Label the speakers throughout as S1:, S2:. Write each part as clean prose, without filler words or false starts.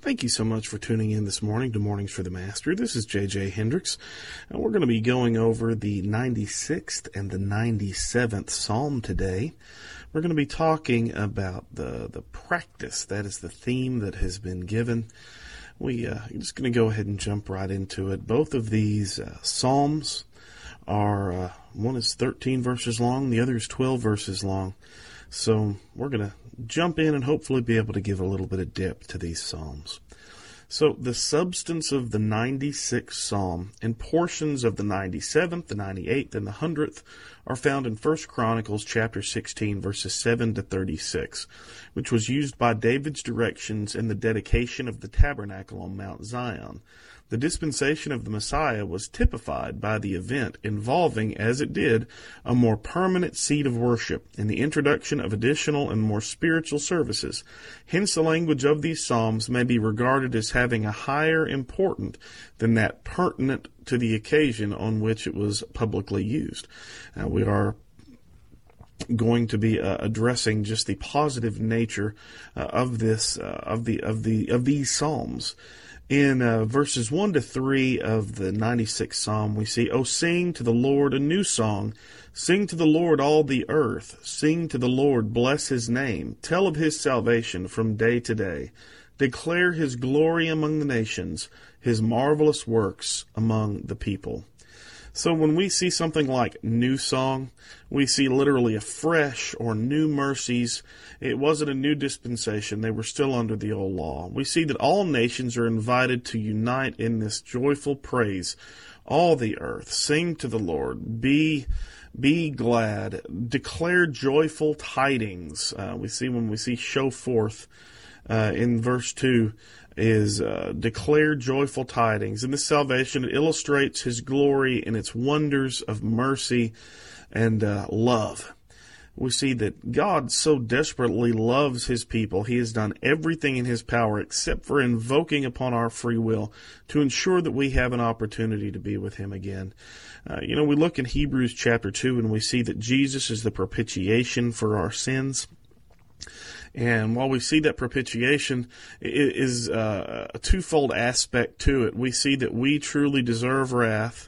S1: Thank you so much for tuning in this morning to Mornings for the Master. This is J.J. Hendricks, and we're going to be going over the 96th and the 97th Psalm today. We're going to be talking about the practice. That is the theme that has been given. We're just going to go ahead and jump right into it. Both of these Psalms are, one is 13 verses long, the other is 12 verses long. So we're going to jump in and hopefully be able to give a little bit of depth to these Psalms. So the substance of the 96th Psalm and portions of the 97th, the 98th, and the 100th are found in 1 Chronicles chapter 16, verses 7 to 36, which was used by David's directions in the dedication of the tabernacle on Mount Zion. The dispensation of the Messiah was typified by the event involving, as it did, a more permanent seat of worship and the introduction of additional and more spiritual services. Hence, the language of these psalms may be regarded as having a higher importance than that pertinent to the occasion on which it was publicly used. We are going to be addressing just the positive nature of this of these psalms. In verses 1 to 3 of the 96th Psalm, we see, "O sing to the Lord a new song. Sing to the Lord all the earth. Sing to the Lord, bless his name. Tell of his salvation from day to day. Declare his glory among the nations, his marvelous works among the people." So when we see something like new song, we see literally a fresh or new mercies. It wasn't a new dispensation. They were still under the old law. We see that all nations are invited to unite in this joyful praise. All the earth, sing to the Lord, be glad, declare joyful tidings. We see when we see show forth in verse 2, is declare joyful tidings. In this salvation, it illustrates his glory and its wonders of mercy and love. We see that God so desperately loves his people. He has done everything in his power except for invoking upon our free will to ensure that we have an opportunity to be with him again. We look in Hebrews chapter 2 and we see that Jesus is the propitiation for our sins. And while we see that propitiation is a twofold aspect to it, we see that we truly deserve wrath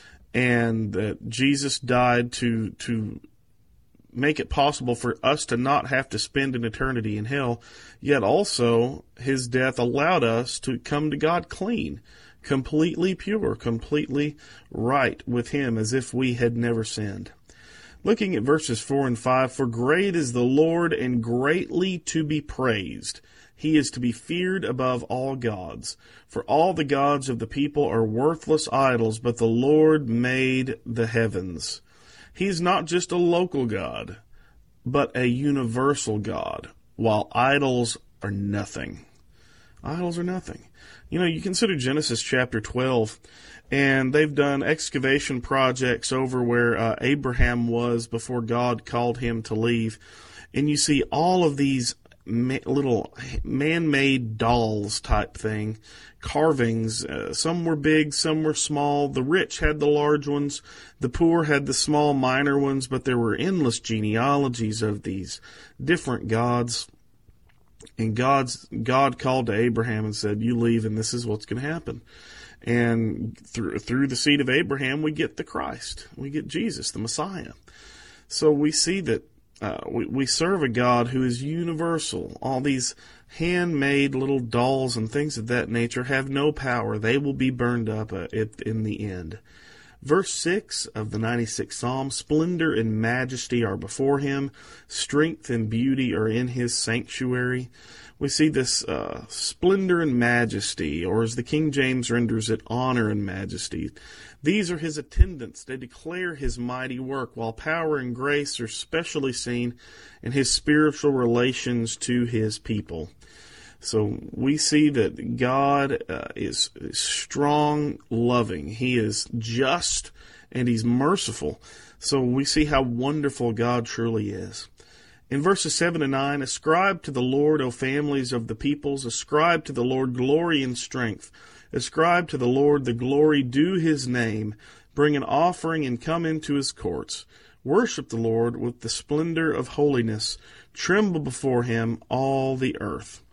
S1: and that Jesus died to make it possible for us to not have to spend an eternity in hell, yet also his death allowed us to come to God clean, completely pure, completely right with him as if we had never sinned. Looking at verses 4 and 5, "For great is the Lord and greatly to be praised. He is to be feared above all gods. For all the gods of the people are worthless idols, but the Lord made the heavens." He is not just a local God, but a universal God, while idols are nothing. Idols are nothing. You consider Genesis chapter 12, and they've done excavation projects over where Abraham was before God called him to leave. And you see all of these little man-made dolls type thing, carvings. Some were big, some were small. The rich had the large ones. The poor had the small, minor ones. But there were endless genealogies of these different gods. And God called to Abraham and said, "You leave, and this is what's going to happen." And through the seed of Abraham, we get the Christ. We get Jesus, the Messiah. So we see that we serve a God who is universal. All these handmade little dolls and things of that nature have no power. They will be burned up in the end. Verse 6 of the 96th Psalm, "Splendor and majesty are before him. Strength and beauty are in his sanctuary." We see this splendor and majesty, or as the King James renders it, honor and majesty. These are his attendants. They declare his mighty work, while power and grace are specially seen in his spiritual relations to his people. So we see that God is strong, loving. He is just, and he's merciful. So we see how wonderful God truly is. In verses 7 and 9, "Ascribe to the Lord, O families of the peoples. Ascribe to the Lord glory and strength. Ascribe to the Lord the glory due his name. Bring an offering and come into his courts. Worship the Lord with the splendor of holiness. Tremble before him, all the earth."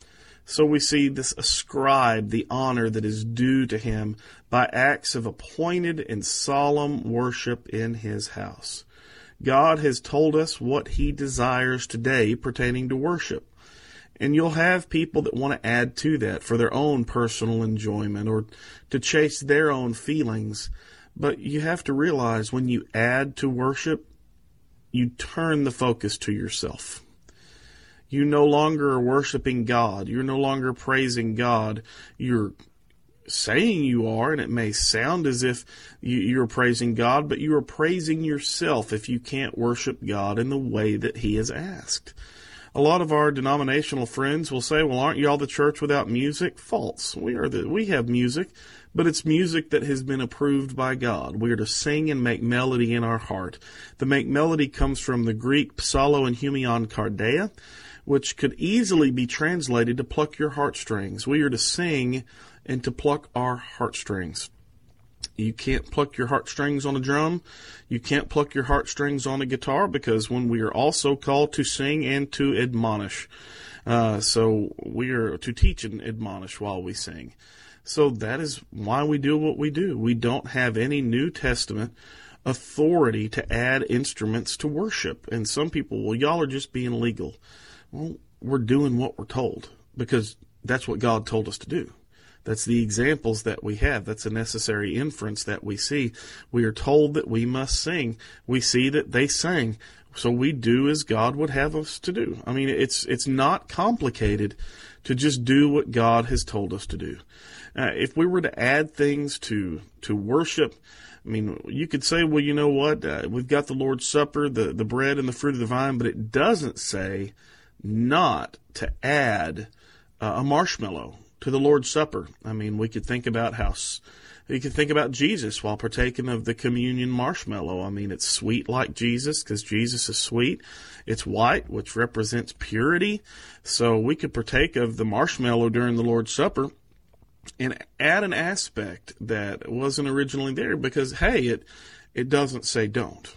S1: So we see this ascribed the honor that is due to him by acts of appointed and solemn worship in his house. God has told us what he desires today pertaining to worship. And you'll have people that want to add to that for their own personal enjoyment or to chase their own feelings. But you have to realize when you add to worship, you turn the focus to yourself. You no longer are worshiping God. You're no longer praising God. You're saying you are, and it may sound as if you're praising God, but you are praising yourself if you can't worship God in the way that he has asked. A lot of our denominational friends will say, well, aren't y'all the church without music? False. We have music, but it's music that has been approved by God. We are to sing and make melody in our heart. The make melody comes from the Greek psallo and humion kardeia, which could easily be translated to pluck your heartstrings. We are to sing and to pluck our heartstrings. You can't pluck your heartstrings on a drum. You can't pluck your heartstrings on a guitar, because when we are also called to sing and to admonish. So we are to teach and admonish while we sing. So that is why we do what we do. We don't have any New Testament authority to add instruments to worship. And some people, well, y'all are just being legal. Well, we're doing what we're told because that's what God told us to do. That's the examples that we have. That's a necessary inference that we see. We are told that we must sing. We see that they sang. So we do as God would have us to do. I mean, it's not complicated to just do what God has told us to do. If we were to add things to worship, I mean, you could say, well, you know what? We've got the Lord's Supper, the bread and the fruit of the vine, but it doesn't say not to add a marshmallow to the Lord's Supper. I mean, we could think about Jesus while partaking of the communion marshmallow. I mean, it's sweet like Jesus because Jesus is sweet. It's white, which represents purity. So we could partake of the marshmallow during the Lord's Supper and add an aspect that wasn't originally there because, hey, it doesn't say don't.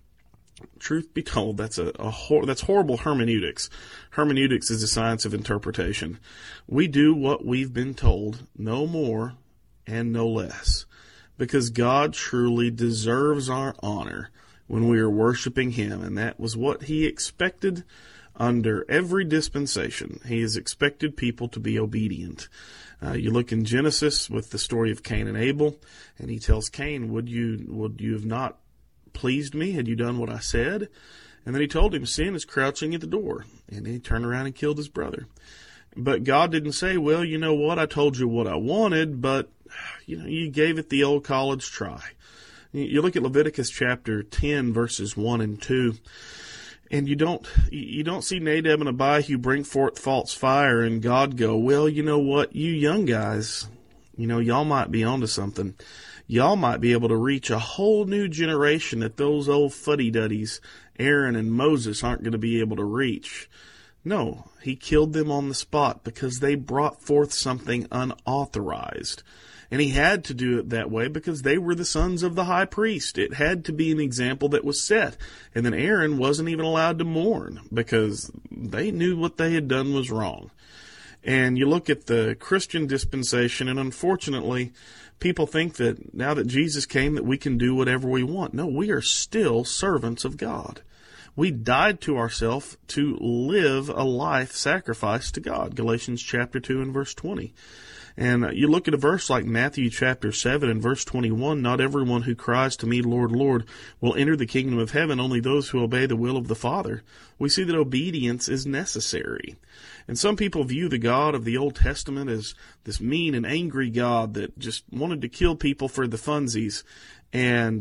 S1: Truth be told, that's horrible hermeneutics. Hermeneutics is a science of interpretation. We do what we've been told, no more and no less, because God truly deserves our honor when we are worshiping him, and that was what he expected under every dispensation. He has expected people to be obedient. You look in Genesis with the story of Cain and Abel, and he tells Cain, would you have not pleased me had you done what I said? And then he told him, sin is crouching at the door. And then he turned around and killed his brother. But God didn't say, well, you know what, I told you what I wanted, but you gave it the old college try. You look at Leviticus chapter 10, verses 1 and 2, and you don't see Nadab and Abihu bring forth false fire and God go, well, you know what, you young guys, y'all might be onto something. Y'all might be able to reach a whole new generation that those old fuddy-duddies, Aaron and Moses, aren't going to be able to reach. No, he killed them on the spot because they brought forth something unauthorized. And he had to do it that way because they were the sons of the high priest. It had to be an example that was set. And then Aaron wasn't even allowed to mourn because they knew what they had done was wrong. And you look at the Christian dispensation, and unfortunately, people think that now that Jesus came that we can do whatever we want. No, we are still servants of God. We died to ourselves to live a life sacrificed to God. Galatians chapter 2 and verse 20. And you look at a verse like Matthew chapter 7 and verse 21, not everyone who cries to me, Lord, Lord, will enter the kingdom of heaven, only those who obey the will of the Father. We see that obedience is necessary. And some people view the God of the Old Testament as this mean and angry God that just wanted to kill people for the funsies, and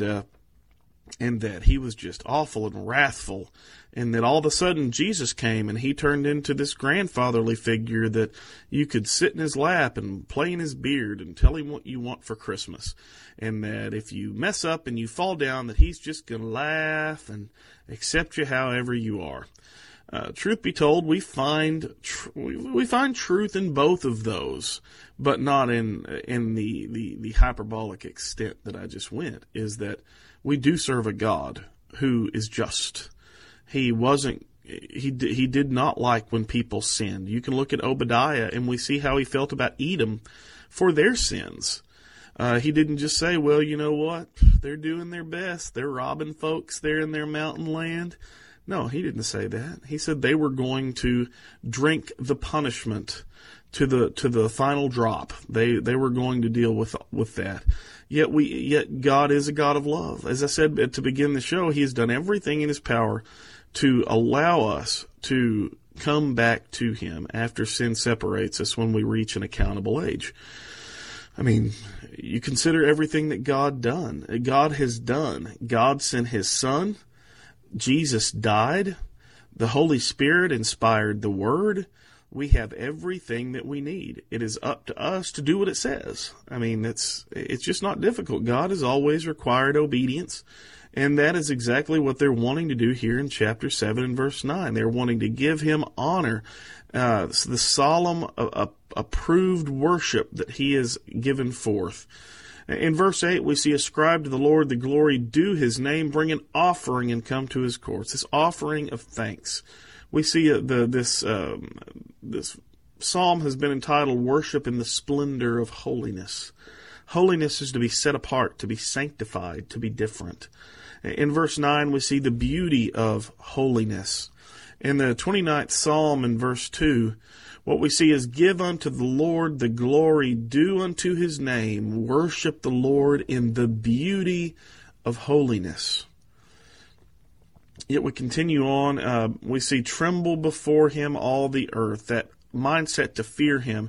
S1: that he was just awful and wrathful, and that all of a sudden Jesus came and he turned into this grandfatherly figure that you could sit in his lap and play in his beard and tell him what you want for Christmas, and that if you mess up and you fall down, that he's just going to laugh and accept you however you are. Truth be told, we find truth in both of those, but not in the hyperbolic extent that I just went. Is that we do serve a God who is just. He wasn't he did not like when people sinned. You can look at Obadiah and we see how he felt about Edom for their sins. He didn't just say, well, you know what? They're doing their best. They're robbing folks there in their mountain land. No, he didn't say that. He said they were going to drink the punishment to the final drop. They were going to deal with that. Yet God is a God of love. As I said to begin the show, He has done everything in His power to allow us to come back to Him after sin separates us when we reach an accountable age. I mean, you consider everything that God has done. God sent His Son. Jesus died. The Holy Spirit inspired the Word. We have everything that we need. It is up to us to do what it says. I mean, it's just not difficult. God has always required obedience, and that is exactly what they're wanting to do here in chapter 7 and verse 9. They're wanting to give Him honor, the solemn, approved worship that He has given forth. In verse 8, we see, ascribe to the Lord the glory due His name, bring an offering and come to His courts. This offering of thanks. We see this psalm has been entitled Worship in the Splendor of Holiness. Holiness is to be set apart, to be sanctified, to be different. In verse 9, we see the beauty of holiness. In the 29th Psalm in verse 2, what we see is, give unto the Lord the glory due unto His name. Worship the Lord in the beauty of holiness. Yet we continue on. We see, tremble before Him all the earth. That mindset to fear Him.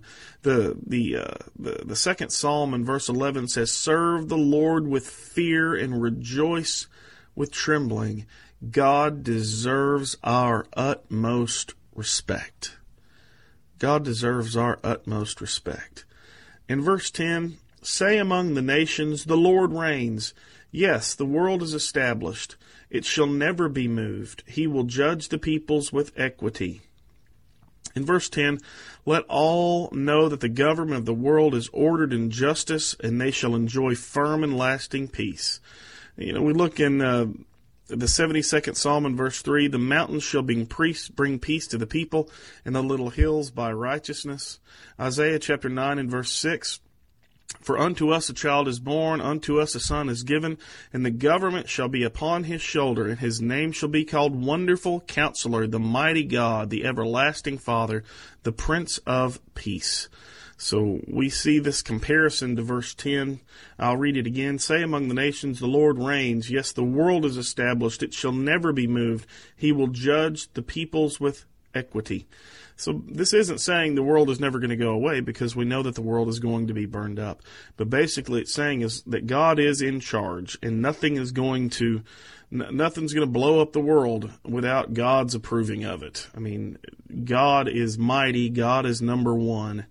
S1: The second Psalm in verse 11 says, serve the Lord with fear and rejoice with trembling. God deserves our utmost respect. God deserves our utmost respect. In verse 10, say among the nations, the Lord reigns. Yes, the world is established. It shall never be moved. He will judge the peoples with equity. In verse 10, let all know that the government of the world is ordered in justice, and they shall enjoy firm and lasting peace. We look in the 72nd Psalm in verse 3, the mountains shall bring peace to the people, and the little hills by righteousness. Isaiah chapter 9 and verse 6, for unto us a child is born, unto us a son is given, and the government shall be upon His shoulder, and His name shall be called Wonderful Counselor, the Mighty God, the Everlasting Father, the Prince of Peace. So we see this comparison to verse 10. I'll read it again. Say among the nations, the Lord reigns. Yes, the world is established. It shall never be moved. He will judge the peoples with equity. So this isn't saying the world is never going to go away, because we know that the world is going to be burned up. But basically it's saying is that God is in charge, and nothing's going to blow up the world without God's approving of it. I mean, God is mighty. God is number one.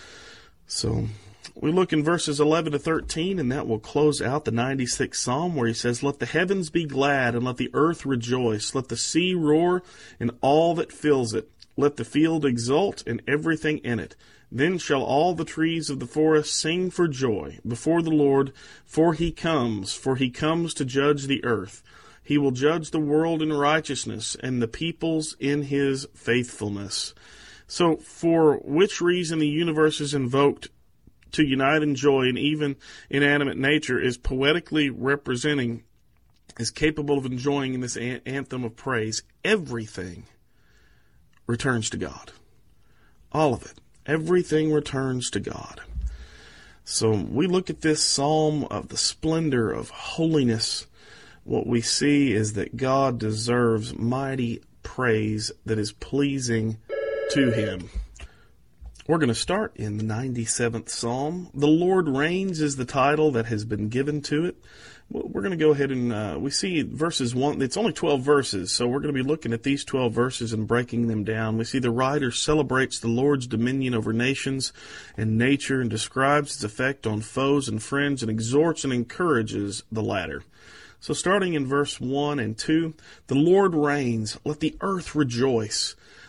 S1: So we look in verses 11 to 13, and that will close out the 96th Psalm, where he says, let the heavens be glad, and let the earth rejoice. Let the sea roar, and all that fills it. Let the field exult, and everything in it. Then shall all the trees of the forest sing for joy before the Lord, for He comes to judge the earth. He will judge the world in righteousness, and the peoples in His faithfulness. So, for which reason the universe is invoked to unite in joy, and even inanimate nature is poetically representing, is capable of enjoying in this anthem of praise, everything returns to God. All of it. Everything returns to God. So we look at this psalm of the splendor of holiness. What we see is that God deserves mighty praise that is pleasing to Him. We're going to start in the 97th Psalm. The Lord Reigns is the title that has been given to it. We're going to go ahead and we see verses 1. It's only 12 verses, so we're going to be looking at these 12 verses and breaking them down. We see the writer celebrates the Lord's dominion over nations and nature, and describes its effect on foes and friends, and exhorts and encourages the latter. So starting in verse 1 and 2, the Lord reigns. Let the earth rejoice.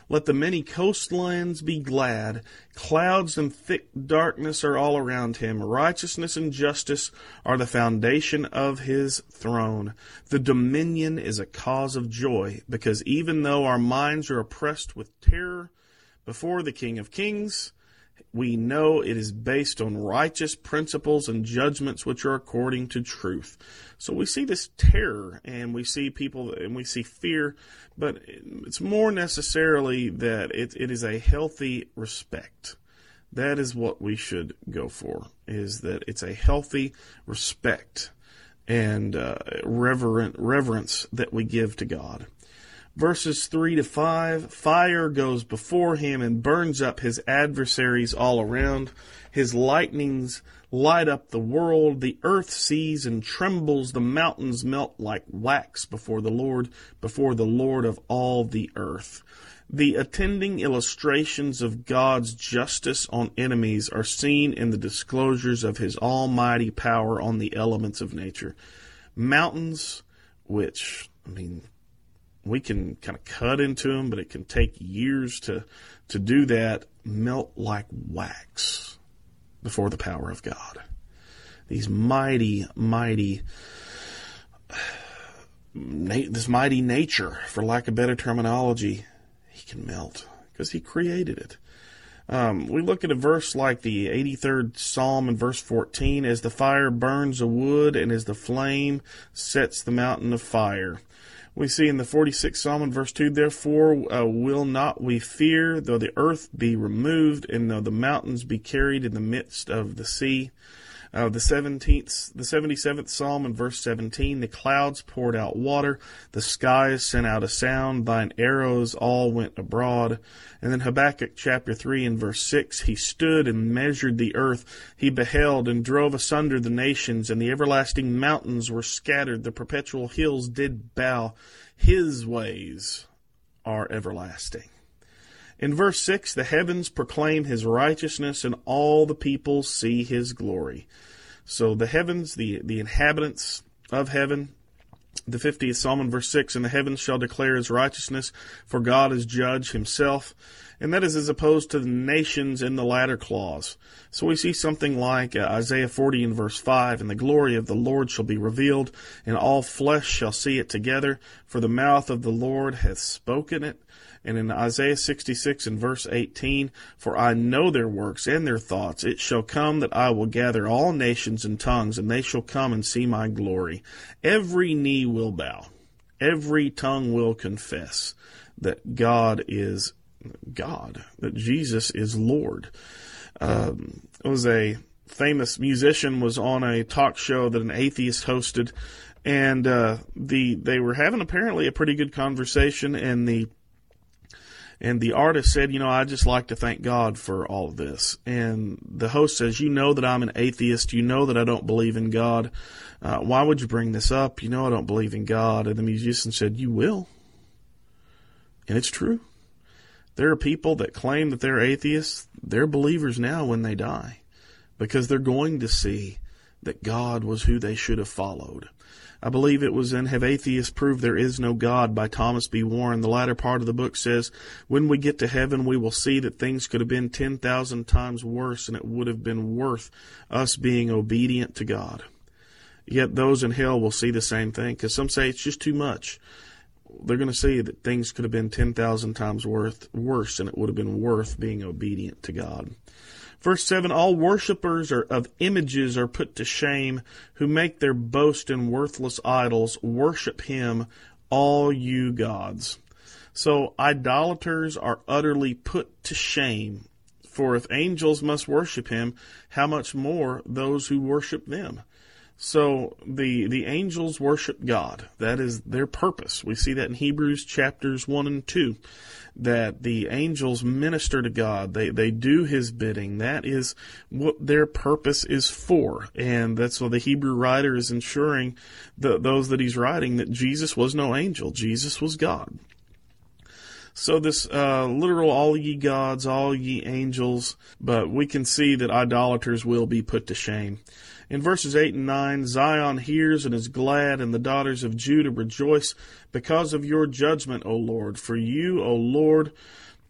S1: Let the many coastlands be glad. Clouds and thick darkness are all around him. Righteousness and justice are the foundation of his throne. The dominion is a cause of joy, because even though our minds are oppressed with terror before the King of Kings, we know it is based on righteous principles and judgments which are according to truth. So we see this terror, and we see people, and we see fear, but it's more necessarily that it is a healthy respect. That is what we should go for, is that it's a healthy respect and reverence that we give to God. Verses 3 to 5, fire goes before him and burns up his adversaries all around. His lightnings light up the world. The earth sees and trembles. The mountains melt like wax before the Lord of all the earth. The attending illustrations of God's justice on enemies are seen in the disclosures of his almighty power on the elements of nature. Mountains, which, we can kind of cut into them, but it can take years to do that, melt like wax before the power of God. These mighty nature, for lack of better terminology, he can melt because he created it. We look at a verse like the 83rd Psalm in verse 14, as the fire burns a wood and as the flame sets the mountain of fire. We see in the 46th Psalm in verse 2, therefore will not we fear, though the earth be removed, and though the mountains be carried in the midst of the sea. The 77th Psalm in verse 17, the clouds poured out water, the skies sent out a sound, thine arrows all went abroad. And then Habakkuk chapter 3 and verse 6, he stood and measured the earth, he beheld and drove asunder the nations, and the everlasting mountains were scattered, the perpetual hills did bow, his ways are everlasting. In verse 6, the heavens proclaim his righteousness, and all the peoples see his glory. So the heavens, the inhabitants of heaven, the 50th Psalm in verse 6, and the heavens shall declare his righteousness, for God is judge himself. And that is as opposed to the nations in the latter clause. So we see something like Isaiah 40 and verse 5, and the glory of the Lord shall be revealed, and all flesh shall see it together, for the mouth of the Lord hath spoken it. And in Isaiah 66 and verse 18, for I know their works and their thoughts. It shall come that I will gather all nations and tongues, and they shall come and see my glory. Every knee will bow. Every tongue will confess that God is God, that Jesus is Lord. It was a famous musician was on a talk show that an atheist hosted, and they were having apparently a pretty good conversation, and the artist said, I just like to thank God for all of this. And the host says, you know that I'm an atheist. You know that I don't believe in God. Why would you bring this up? You know I don't believe in God. And the musician said, you will. And it's true. There are people that claim that they're atheists. They're believers now when they die, because they're going to see that God was who they should have followed. I believe it was in Have Atheists Proved There Is No God by Thomas B. Warren. The latter part of the book says, when we get to heaven, we will see that things could have been 10,000 times worse, and it would have been worth us being obedient to God. Yet those in hell will see the same thing, because some say it's just too much. They're going to see that things could have been 10,000 times worse, and it would have been worth being obedient to God. Verse 7, all worshippers of images are put to shame, who make their boast in worthless idols. Worship him, all you gods. So idolaters are utterly put to shame. For if angels must worship him, how much more those who worship them? So the angels worship God. That is their purpose. We see that in Hebrews chapters 1 and 2, that the angels minister to God. They do his bidding. That is what their purpose is for. And that's what the Hebrew writer is ensuring those that he's writing, that Jesus was no angel. Jesus was God. So this literal all ye gods, all ye angels, but we can see that idolaters will be put to shame. In verses 8 and 9, Zion hears and is glad, and the daughters of Judah rejoice because of your judgment, O Lord. For you, O Lord,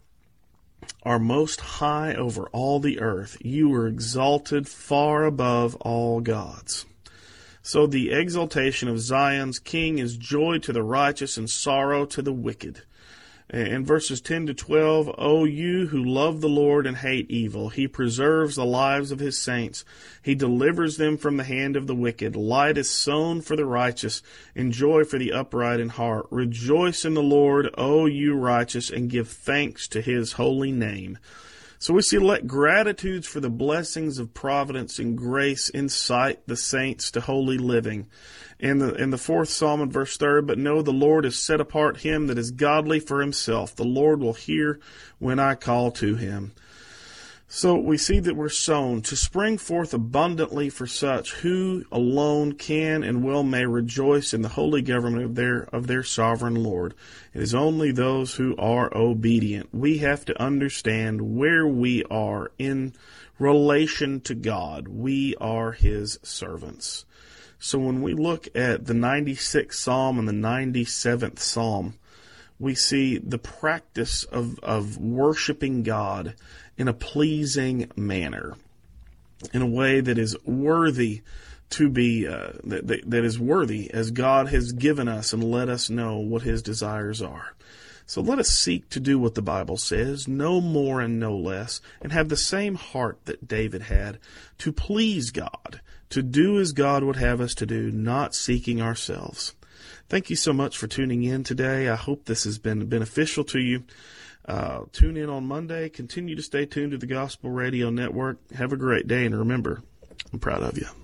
S1: are most high over all the earth. You are exalted far above all gods. So the exaltation of Zion's king is joy to the righteous and sorrow to the wicked. In verses 10 to 12, O you who love the Lord and hate evil, he preserves the lives of his saints. He delivers them from the hand of the wicked. Light is sown for the righteous, and joy for the upright in heart. Rejoice in the Lord, O you righteous, and give thanks to his holy name. So we see, let gratitudes for the blessings of providence and grace incite the saints to holy living. In the fourth Psalm in verse 3, but know the Lord has set apart him that is godly for himself. The Lord will hear when I call to him. So we see that we're sown to spring forth abundantly for such who alone can and well may rejoice in the holy government of their sovereign Lord. It is only those who are obedient. We have to understand where we are in relation to God. We are his servants. So when we look at the 96th Psalm and the 97th Psalm, we see the practice of worshiping God in a pleasing manner, in a way that is worthy to be, that is worthy as God has given us and let us know what his desires are. So let us seek to do what the Bible says, no more and no less, and have the same heart that David had, to please God, to do as God would have us to do, not seeking ourselves. Thank you so much for tuning in today. I hope this has been beneficial to you. Tune in on Monday. Continue to stay tuned to the Gospel Radio Network. Have a great day, and remember, I'm proud of you.